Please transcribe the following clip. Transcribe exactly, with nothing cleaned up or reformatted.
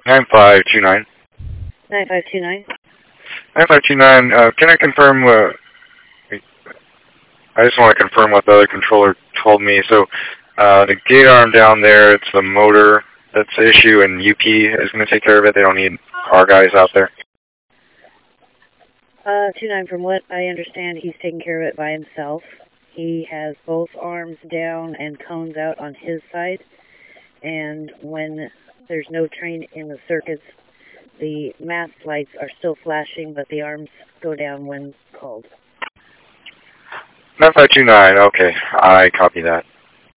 nine five two nine. nine five two nine. nine five two nine, uh, can I confirm, uh, I just want to confirm what the other controller told me. So, uh, the gate arm down there, it's the motor that's the issue, and U P is going to take care of it. They don't need our guys out there. Uh, two nine, from what I understand, he's taking care of it by himself. He has both arms down and cones out on his side, and when there's no train in the circuits, the mast lights are still flashing, but the arms go down when called. nine five two nine, okay, I copy that.